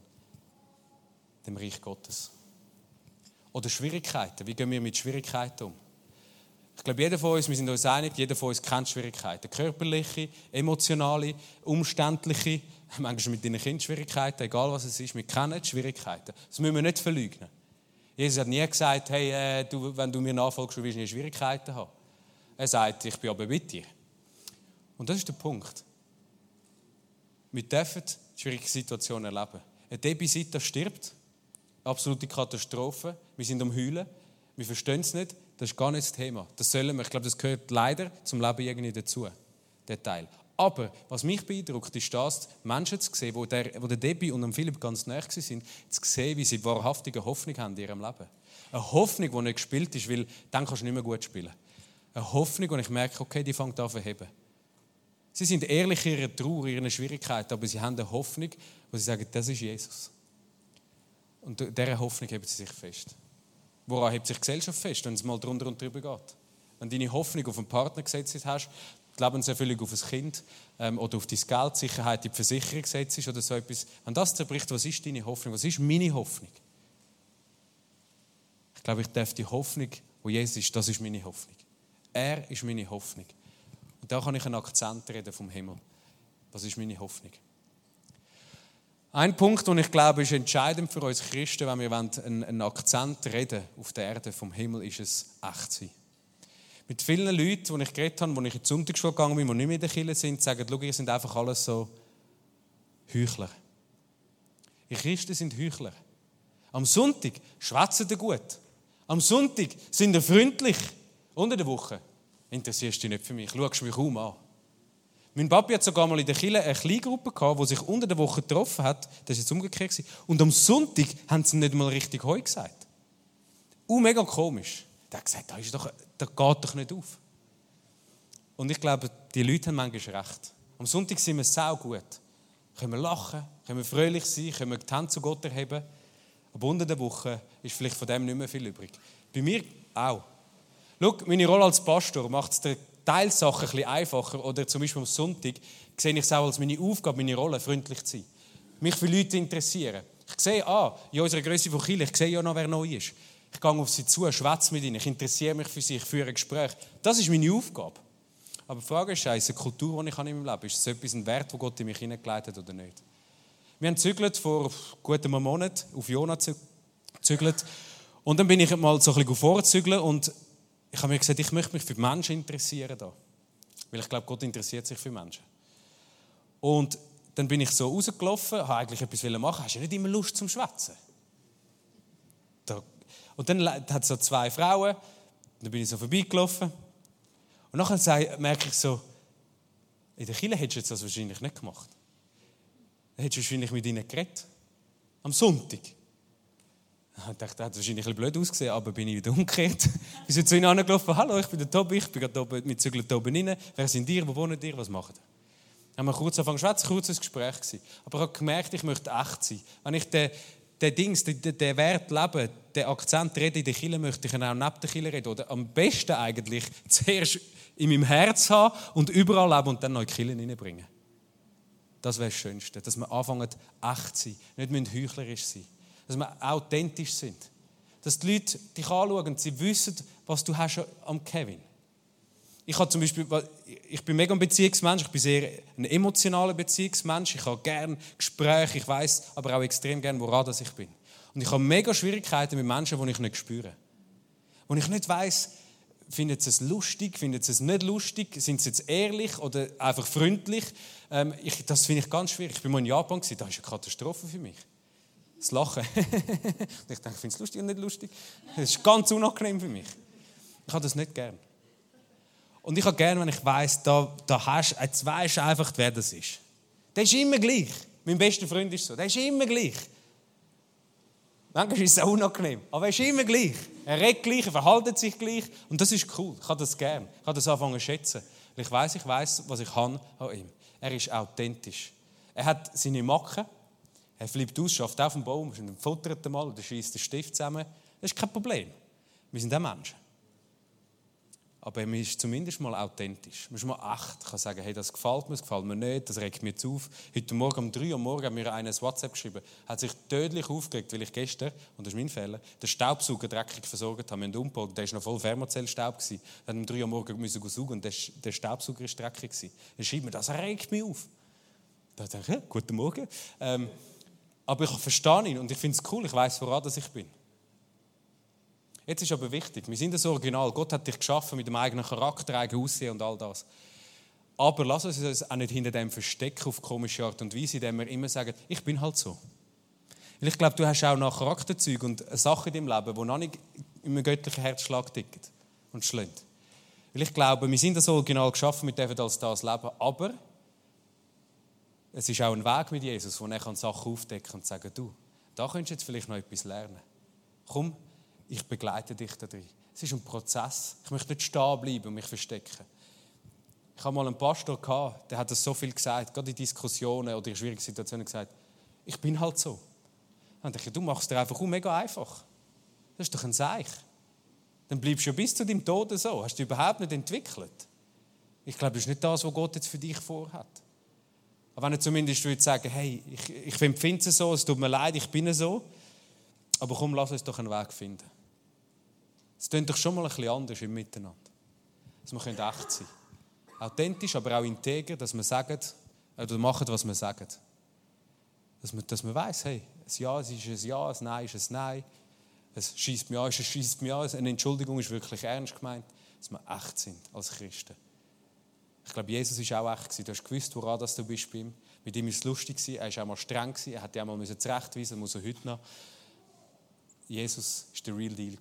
dem Reich Gottes. Oder Schwierigkeiten. Wie gehen wir mit Schwierigkeiten um? Ich glaube, jeder von uns, wir sind uns einig, jeder von uns kennt Schwierigkeiten. Körperliche, emotionale, umständliche, manchmal mit deinen Kindern Schwierigkeiten, egal was es ist, wir kennen Schwierigkeiten. Das müssen wir nicht verleugnen. Jesus hat nie gesagt, hey, wenn du mir nachfolgst, wirst du nie Schwierigkeiten haben. Er sagt, ich bin aber mit dir. Und das ist der Punkt. Wir dürfen schwierige Situationen erleben. Ein Babysitter stirbt, absolute Katastrophe, wir sind am Heulen, wir verstehen es nicht, das ist gar nicht das Thema. Das sollen wir, ich glaube, das gehört leider zum Leben irgendwie dazu, der Teil. Aber was mich beeindruckt, ist das, Menschen zu sehen, wo der Debbie und Philipp ganz nahe sind, zu sehen, wie sie wahrhaftige Hoffnung haben in ihrem Leben. Eine Hoffnung, die nicht gespielt ist, weil dann kannst du nicht mehr gut spielen. Eine Hoffnung, wo ich merke, okay, die fängt an zu verheben. Sie sind ehrlich in ihrer Trauer, in ihren Schwierigkeiten, aber sie haben eine Hoffnung, wo sie sagen, das ist Jesus. Und dieser Hoffnung heben sie sich fest. Woran hebt sich die Gesellschaft fest, wenn es mal drunter und drüber geht? Wenn du deine Hoffnung auf einen Partner gesetzt hast, die Lebenserfüllung auf ein Kind oder auf dein Geld, Sicherheit in die Versicherung setzt oder so etwas. Wenn das zerbricht, was ist deine Hoffnung? Was ist meine Hoffnung? Ich glaube, ich darf die Hoffnung, wo Jesus ist, das ist meine Hoffnung. Er ist meine Hoffnung. Und da kann ich einen Akzent reden vom Himmel. Was ist meine Hoffnung? Ein Punkt, den ich glaube, ist entscheidend für uns Christen, wenn wir einen Akzent reden auf der Erde vom Himmel, ist es echt sein. Mit vielen Leuten, die ich geredet habe, die ich in die Sonntagsschule gegangen bin, die nicht mehr in der Kirche sind, sagen, schau, ihr sind einfach alles so Heuchler. Ihr Christen sind Heuchler. Am Sonntag schwätzen ihr gut. Am Sonntag sind ihr freundlich. Unter der Woche interessierst du dich nicht für mich, schaust mich kaum an. Mein Papi hat sogar mal in der Kirche eine Kleingruppe gehabt, die sich unter der Woche getroffen hat. Das war jetzt umgekehrt. Und am Sonntag haben sie nicht mal richtig Heu gesagt. Mega komisch. Der hat gesagt, das geht doch nicht auf. Und ich glaube, die Leute haben manchmal recht. Am Sonntag sind wir sau gut. Können wir lachen, können wir fröhlich sein, können wir die Hände zu Gott erheben. Aber unter der Woche ist vielleicht von dem nicht mehr viel übrig. Bei mir auch. Schau, meine Rolle als Pastor macht es der Teilsachen ein bisschen einfacher. Oder zum Beispiel am Sonntag sehe ich es auch als meine Aufgabe, meine Rolle, freundlich zu sein. Mich für Leute interessieren. Ich sehe, in unserer Grösse von Kirche, ich sehe ja noch, wer neu ist. Ich gehe auf sie zu, schwätze mit ihnen, ich interessiere mich für sie, ich führe ein Gespräch. Das ist meine Aufgabe. Aber die Frage ist, ist eine Kultur, die ich in meinem Leben habe, ist es etwas, ein Wert, den Gott in mich hineingeleitet hat oder nicht? Wir haben gezügelt vor gut einem Monat, auf Jona gezügelt. Und dann bin ich mal so ein bisschen vorzügeln und ich habe mir gesagt, ich möchte mich für die Menschen interessieren da. Weil ich glaube, Gott interessiert sich für Menschen. Und dann bin ich so rausgelaufen, habe eigentlich etwas machen. Hast du nicht immer Lust zum Schwätzen? Und dann hat es so 2 Frauen, dann bin ich so vorbeigelaufen. Und nachher merke ich so, in der Kirche hättest du das wahrscheinlich nicht gemacht. Dann hättest du wahrscheinlich mit ihnen geredet. Am Sonntag. Ich dachte, das hat wahrscheinlich ein bisschen blöd ausgesehen, aber bin ich wieder umgekehrt. Ich bin zu ihnen angelaufen, hallo, ich bin der Tobi, ich bin gerade oben, mit Zügeln oben rein. Wer sind ihr, wo wohnen ihr, was macht ihr? Haben wir kurz angefangen zu schwätzen, kurzes Gespräch gewesen. Aber ich habe gemerkt, ich möchte echt sein. Wenn ich den Wert lebe, den Akzent rede in der Kirche, möchte ich auch neben der Kirche reden. Oder am besten eigentlich zuerst in meinem Herz haben und überall leben und dann noch in die Kirche reinbringen. Das wäre das Schönste, dass wir anfangen, echt zu sein, nicht heuchlerisch sein, dass wir authentisch sind. Dass die Leute dich anschauen und sie wissen, was du hast am Kevin. Ich bin mega ein Beziehungsmensch, ich bin sehr ein emotionaler Beziehungsmensch, ich habe gerne Gespräche, ich weiss aber auch extrem gerne, woran ich bin. Und ich habe mega Schwierigkeiten mit Menschen, die ich nicht spüre. Wo ich nicht weiss, finden sie es lustig, finden sie es nicht lustig, sind sie jetzt ehrlich oder einfach freundlich. Das finde ich ganz schwierig. Ich war mal in Japan, das ist eine Katastrophe für mich. Das Lachen. Und ich denke, ich finde es lustig und nicht lustig. Das ist ganz unangenehm für mich. Ich habe das nicht gern. Und ich habe gerne, wenn ich weiss, jetzt weisst du einfach, wer das ist. Der ist immer gleich. Mein bester Freund ist so. Der ist immer gleich. Manchmal ist es auch unangenehm, aber er ist immer gleich. Er redet gleich, er verhält sich gleich. Und das ist cool. Ich habe das gerne. Ich habe das angefangen zu schätzen. Weil ich weiss, was ich habe an ihm. Er ist authentisch. Er hat seine Macken. Er flippt aus, schafft auf dem Baum, futtert mal oder schießt den Stift zusammen. Das ist kein Problem. Wir sind auch Menschen. Aber man ist zumindest mal authentisch. Man ist mal echt. Ich kann sagen, hey, das gefällt mir nicht, das regt mir jetzt auf. Heute Morgen um 3 Uhr morgens hat mir einer ein WhatsApp geschrieben, hat sich tödlich aufgeregt, weil ich gestern, und das ist mein Fehler, den Staubsauger dreckig versorgt habe. Wir haben umgebaut, der war noch voll Fermozellstaub. Wir mussten um 3 Uhr morgens saugen und der Staubsauger war dreckig. Dann schreibt mir, das regt mich auf. Da denke ich, ja, guten Morgen. Aber ich verstehe ihn und ich finde es cool, ich weiss, woran ich bin. Jetzt ist aber wichtig, wir sind das Original. Gott hat dich geschaffen mit dem eigenen Charakter, eigenem Aussehen und all das. Aber lass uns auch nicht hinter dem verstecken auf komische Art und Weise, indem wir immer sagen, ich bin halt so. Weil ich glaube, du hast auch noch Charakterzüge und Sachen in deinem Leben, die noch nicht in einem göttlichen Herzschlag ticken und schlägt. Weil ich glaube, wir sind das Original geschaffen, wir dürfen als das leben, aber es ist auch ein Weg mit Jesus, wo er Sachen aufdecken kann und sagen, du, da könntest du jetzt vielleicht noch etwas lernen. Komm, ich begleite dich da drin. Es ist ein Prozess. Ich möchte nicht stehen bleiben und mich verstecken. Ich hatte mal einen Pastor, der hat das so viel gesagt, gerade in Diskussionen oder in schwierigen Situationen gesagt, ich bin halt so. Dann dachte ich, du machst es dir einfach mega einfach. Das ist doch ein Seich. Dann bleibst du ja bis zu deinem Tod so. Hast du dich überhaupt nicht entwickelt. Ich glaube, das ist nicht das, was Gott jetzt für dich vorhat. Aber wenn du zumindest würdest sagen, hey, ich empfinde es so, es tut mir leid, ich bin so, aber komm, lass uns doch einen Weg finden. Es klingt doch schon mal ein bisschen anders im Miteinander. Dass wir echt sein können. Authentisch, aber auch integer, dass wir sagen, oder machen, was wir sagen. Dass man weiss, hey, ein Ja ist ein Ja, ein Nein ist ein Nein. Es schiesst mich an, es schiesst mich an. Eine Entschuldigung ist wirklich ernst gemeint, dass wir echt sind als Christen. Ich glaube, Jesus war auch echt. Du hast gewusst, woran du bist bei ihm. Mit ihm war es lustig, er war auch mal streng, er hätte auch mal zurechtweisen, muss er heute noch. Jesus war der Real Deal.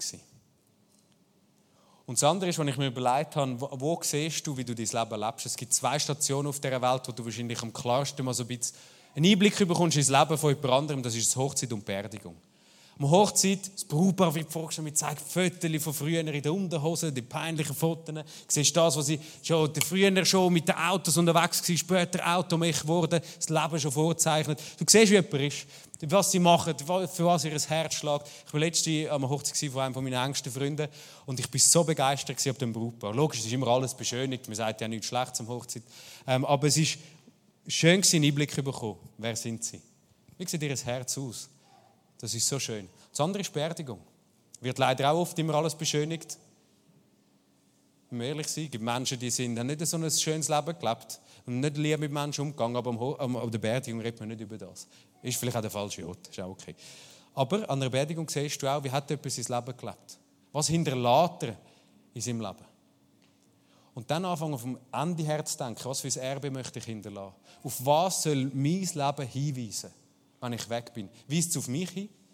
Und das andere ist, wenn ich mir überlegt habe, wo siehst du, wie du dein Leben lebst? Es gibt 2 Stationen auf dieser Welt, wo du wahrscheinlich am klarsten mal so ein bisschen einen Einblick bekommst ins Leben von jemand anderem. Das ist die Hochzeit und die Beerdigung. Am Hochzeit, das Brautpaar wird vorgestellt, man zeigt Fotos von früher in der Unterhose, die peinlichen Fotos. Du siehst das, was sie früher schon mit den Autos unterwegs waren, später Automech geworden, das Leben schon vorzeichnet. Du siehst, wie jemand ist, was sie machen, für was ihr Herz schlägt. Ich war letztens am Hochzeit von einem meiner engsten Freunde und ich war so begeistert ab dem Brautpaar. Logisch, es ist immer alles beschönigt, man sagt ja nichts Schlechtes am Hochzeit. Aber es ist schön, einen Einblick zu bekommen. Wer sind sie? Wie sieht ihr Herz aus? Das ist so schön. Das andere ist Beerdigung. Wird leider auch oft immer alles beschönigt. Wenn wir ehrlich sind, es gibt Menschen, die haben nicht so ein schönes Leben gelebt und nicht lieb mit Menschen umgegangen, aber an der Beerdigung redet man nicht über das. Ist vielleicht auch der falsche Ort, ist auch okay. Aber an der Beerdigung siehst du auch, wie hat jemand sein Leben gelebt. Was hinterlässt er in seinem Leben? Und dann anfangen, auf dem Ende her zu denken, was für ein Erbe möchte ich hinterlassen? Auf was soll mein Leben hinweisen, wenn ich weg bin? Weist es auf mich hin,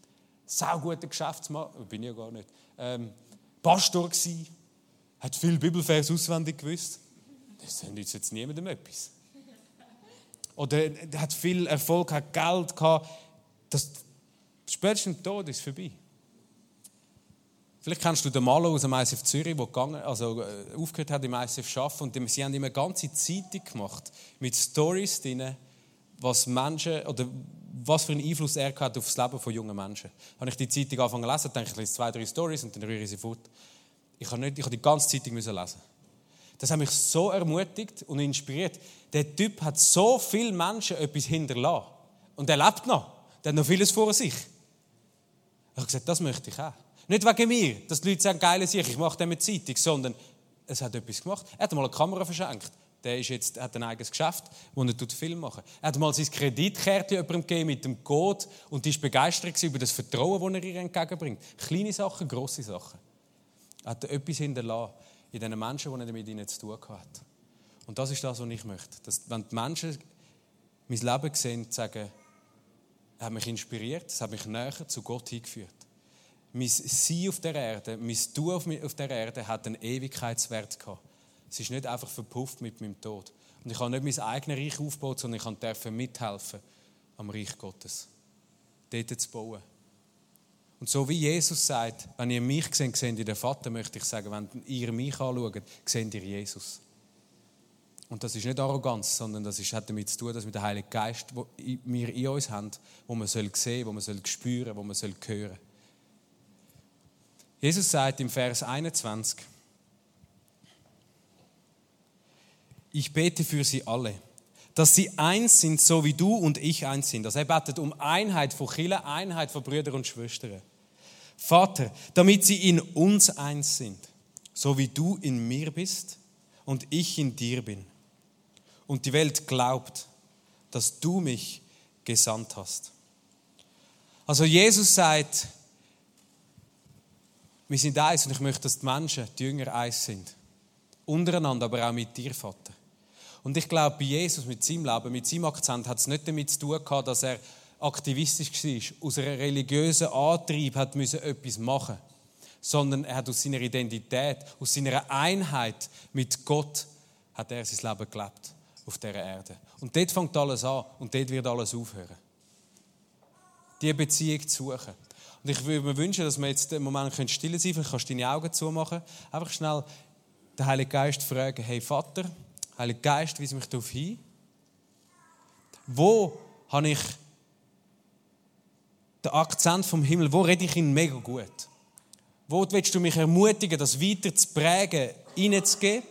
sauguter Geschäftsmann, bin ich ja gar nicht, Pastor gsi, hat viele Bibelverse auswendig gewusst. Das nützt jetzt niemandem etwas. Oder er hat viel Erfolg, hat Geld gehabt. Spätestens der Tod ist vorbei. Vielleicht kennst du den Malo aus dem ICF Zürich, der aufgehört hat im ICF zu arbeiten. Und sie haben immer eine ganze Zeitung gemacht mit Storys drin, was Menschen oder was für einen Einfluss er hat auf das Leben von jungen Menschen. Habe ich die Zeitung angefangen zu lesen, denke ich lese 2, 3 Storys und dann rühre ich sie fort. Ich habe die ganze Zeitung lesen. Das hat mich so ermutigt und inspiriert. Der Typ hat so vielen Menschen etwas hinterlassen. Und er lebt noch. Der hat noch vieles vor sich. Ich habe gesagt, das möchte ich auch. Nicht wegen mir, dass die Leute sagen, geile Sache, ich mache das mit Zeitung, sondern es hat etwas gemacht. Er hat mal eine Kamera verschenkt. Der hat ein eigenes Geschäft, wo er Film machen. Er hat mal sein Kreditkärtchen jemandem gegeben mit dem Code und die war begeistert über das Vertrauen, das er ihr entgegenbringt. Kleine Sachen, grosse Sachen. Er hat etwas hinterlassen in den Menschen, die er mit ihnen zu tun hat. Und das ist das, was ich möchte. Dass, wenn die Menschen mein Leben sehen, sagen, er hat mich inspiriert, es hat mich näher zu Gott hingeführt. Mein Sein auf der Erde, mein Tun auf der Erde hat einen Ewigkeitswert gehabt. Es ist nicht einfach verpufft mit meinem Tod. Und ich habe nicht mein eigenes Reich aufgebaut, sondern ich durfte mithelfen am Reich Gottes. Dort zu bauen. Und so wie Jesus sagt, wenn ihr mich seht, seht ihr den Vater, möchte ich sagen, wenn ihr mich anschaut, seht ihr Jesus. Und das ist nicht Arroganz, sondern das hat damit zu tun, dass wir den Heiligen Geist, den wir in uns haben, wo man sehen soll, wo man spüren soll, wo man hören soll. Jesus sagt im Vers 21, ich bete für sie alle, dass sie eins sind, so wie du und ich eins sind. Also er betet um Einheit von Kirche, Einheit von Brüdern und Schwestern. Vater, damit sie in uns eins sind, so wie du in mir bist und ich in dir bin. Und die Welt glaubt, dass du mich gesandt hast. Also Jesus sagt, wir sind eins und ich möchte, dass die Menschen, die Jünger, eins sind. Untereinander, aber auch mit dir, Vater. Und ich glaube, bei Jesus mit seinem Leben, mit seinem Akzent, hat es nicht damit zu tun gehabt, dass er aktivistisch war, aus einem religiösen Antrieb hat müssen etwas machen, sondern er hat aus seiner Identität, aus seiner Einheit mit Gott, hat er sein Leben gelebt auf dieser Erde. Und dort fängt alles an und dort wird alles aufhören. Diese Beziehung zu suchen. Und ich würde mir wünschen, dass wir jetzt einen Moment still sein können. Vielleicht kannst du deine Augen zumachen. Einfach schnell den Heiligen Geist fragen, hey Vater, Heiliger Geist, weise mich darauf hin. Wo habe ich den Akzent vom Himmel, wo rede ich ihn mega gut? Wo willst du mich ermutigen, das weiter zu prägen, reinzugeben?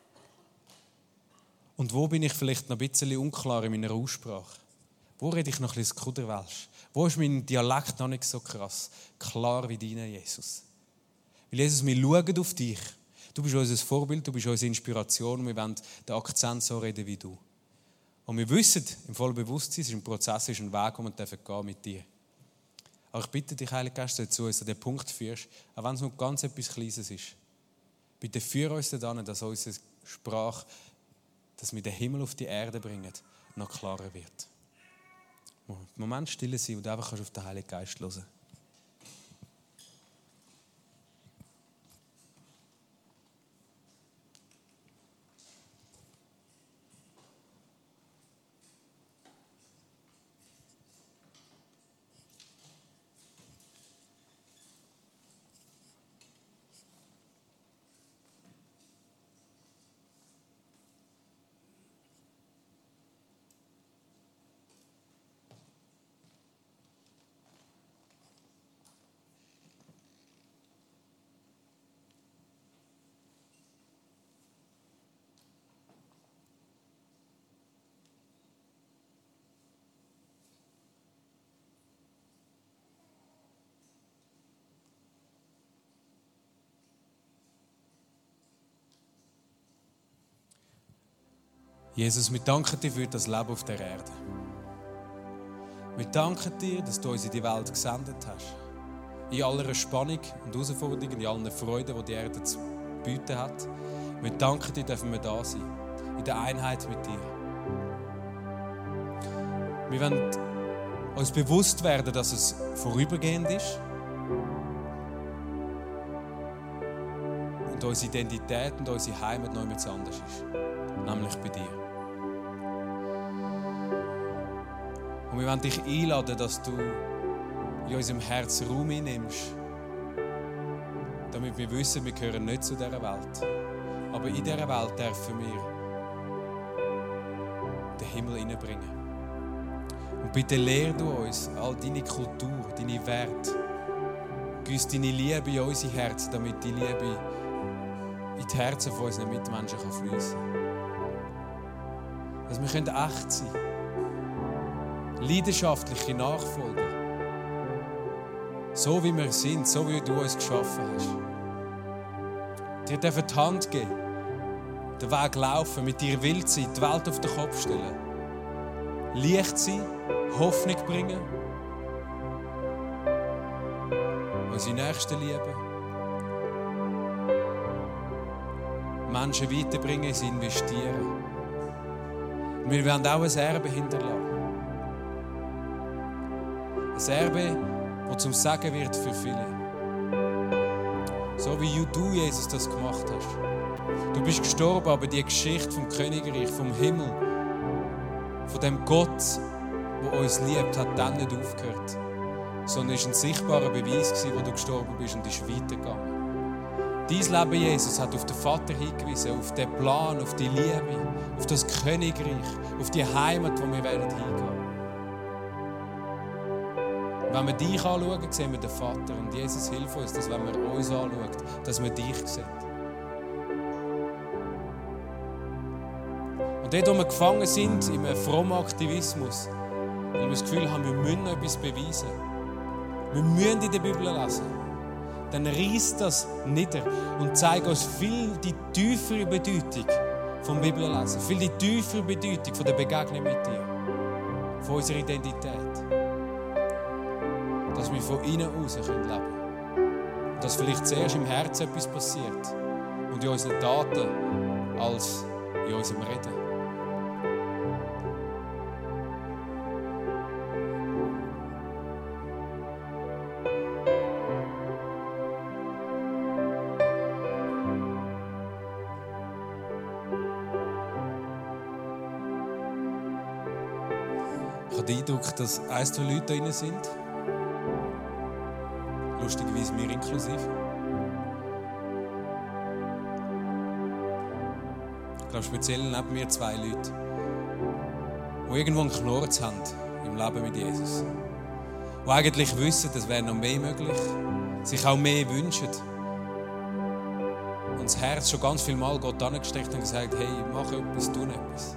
Und wo bin ich vielleicht noch ein bisschen unklar in meiner Aussprache? Wo rede ich noch ein bisschen Kuderwelsch? Wo ist mein Dialekt noch nicht so krass? Klar wie deiner, Jesus. Weil Jesus, wir schauen auf dich. Du bist unser Vorbild, du bist unsere Inspiration und wir wollen den Akzent so reden wie du. Und wir wissen, im vollen Bewusstsein, es ist ein Prozess, es ist ein Weg, den wir gehen mit dir. Aber ich bitte dich, Heiliger Geist, dass du uns an den Punkt führst, auch wenn es nur ganz etwas Kleines ist. Bitte führe uns daran, dass unsere Sprache, dass wir den Himmel auf die Erde bringen, noch klarer wird. Im Moment still sein und du einfach auf den Heiligen Geist hören. Jesus, wir danken dir für das Leben auf der Erde. Wir danken dir, dass du uns in die Welt gesendet hast. In aller Spannung und Herausforderungen, in allen Freuden, die die Erde zu bieten hat. Wir danken dir, dürfen wir da sein. In der Einheit mit dir. Wir wollen uns bewusst werden, dass es vorübergehend ist. und unsere Identität und unsere Heimat noch jemand anders ist. Nämlich bei dir. Und wir wollen dich einladen, dass du in unserem Herz Raum einnimmst, damit wir wissen, wir gehören nicht zu dieser Welt. Aber in dieser Welt dürfen wir den Himmel hineinbringen. Und bitte lehr du uns all deine Kultur, deine Werte. Gieß deine Liebe in unser Herz, damit die Liebe in die Herzen von unseren Mitmenschen fließen kann. Dass wir echt sein können. Leidenschaftliche Nachfolger. So wie wir sind, so wie du uns geschaffen hast. Dir dürfen die Hand geben, den Weg laufen, mit dir wild sein, die Welt auf den Kopf stellen. Licht sein, Hoffnung bringen, unsere Nächsten lieben, Menschen weiterbringen, sie investieren. Und wir werden auch ein Erbe hinterlassen. Ein Erbe, das zum Segen wird für viele. So wie du, Jesus, das gemacht hast. Du bist gestorben, aber die Geschichte vom Königreich, vom Himmel, von dem Gott, der uns liebt, hat dann nicht aufgehört. Sondern es war ein sichtbarer Beweis, wo du gestorben bist und ist weitergegangen. Dein Leben, Jesus, hat auf den Vater hingewiesen, auf den Plan, auf die Liebe, auf das Königreich, auf die Heimat, wo wir werden hingehen. Wenn wir dich anschauen, sehen wir den Vater. Und Jesus hilft uns, dass wenn wir uns anschauen, dass wir dich sehen. Und dort, wo wir gefangen sind, in einem frommen Aktivismus, weil wir das Gefühl haben, wir müssen noch etwas beweisen. Wir müssen in der Bibel lesen. Dann reiss das nieder und zeig uns viel die tiefere Bedeutung vom Bibellesen, viel die tiefere Bedeutung von der Begegnung mit dir, von unserer Identität. Dass wir von innen raus leben können. Und dass vielleicht zuerst im Herzen etwas passiert und in unseren Taten als in unserem Reden. Ich habe den Eindruck, dass 1, 2 Leute da drin sind. Lustigerweise mir inklusiv. Ich glaube, speziell neben mir 2 Leute, die irgendwo einen Knurz haben im Leben mit Jesus. Die eigentlich wissen, es wäre noch mehr möglich, sich auch mehr wünschen. Und das Herz schon ganz viel Mal Gott angestreckt und gesagt, hey, mach etwas, tu etwas.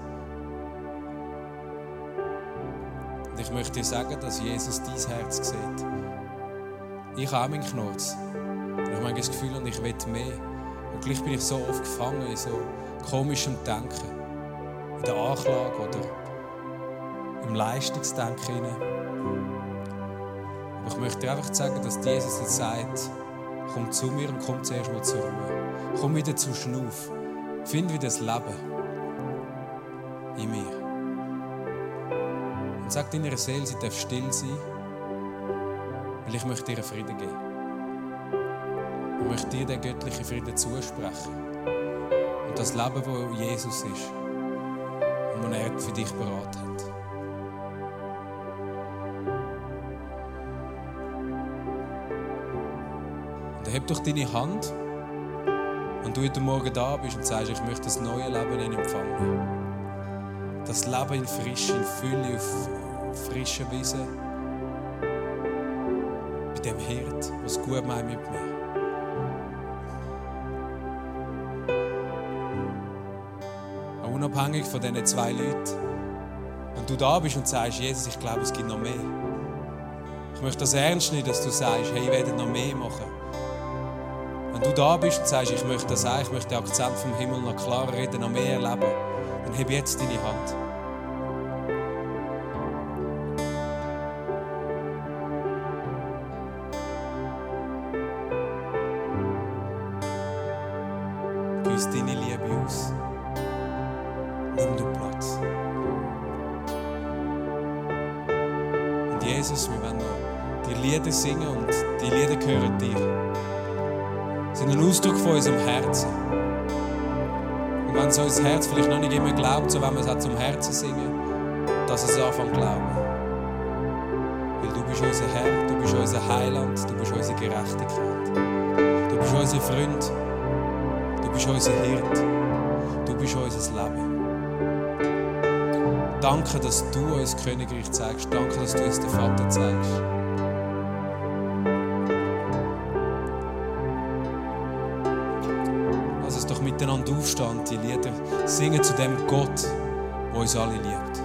Und ich möchte dir sagen, dass Jesus dein Herz sieht. Ich habe auch meinen Knurz. Und ich habe das Gefühl, und ich will mehr. Und gleich bin ich so oft gefangen in so komischem Denken. In der Anklage oder im Leistungsdenken. Aber ich möchte dir einfach sagen, dass Jesus jetzt sagt, komm zu mir und komm zuerst mal zur Ruhe. Komm wieder zu Schnuff. Find wieder das Leben in mir. Und sag deiner Seele, sie darf still sein, weil ich möchte dir Frieden geben. Ich möchte dir den göttlichen Frieden zusprechen. Und das Leben, das Jesus ist und das er für dich beraten hat. Und heb doch deine Hand, wenn du heute Morgen da bist und sagst, ich möchte das neue Leben empfangen. Das Leben in Frische, in Fülle, auf frischer Wiese. Bei dem Hirt, was gut meint mit mir. Auch unabhängig von diesen 2 Leuten. Wenn du da bist und sagst, Jesus, ich glaube, es gibt noch mehr. Ich möchte das ernst nehmen, dass du sagst, hey, ich werde noch mehr machen. Wenn du da bist und sagst, ich möchte das auch, ich möchte den Akzent vom Himmel noch klarer reden, noch mehr erleben, dann heb jetzt deine Hand. Gieß deine Liebe aus. Nimm du Platz. Und Jesus, wir wollen noch die Lieder singen und die Lieder gehören dir. Es sondern ein Ausdruck von unserem Herzen. Und wenn so unser Herz vielleicht noch nicht immer glaubt, so wenn wir es auch zum Herzen singen, dass es anfängt zu glauben. Weil du bist unser Herr, du bist unser Heiland, du bist unsere Gerechtigkeit. Du bist unser Freund, du bist unser Hirt, du bist unser Leben. Danke, dass du uns Königreich zeigst. Danke, dass du uns den Vater zeigst. Lass uns doch miteinander aufstehen, die Lieder singen zu dem Gott, der uns alle liebt.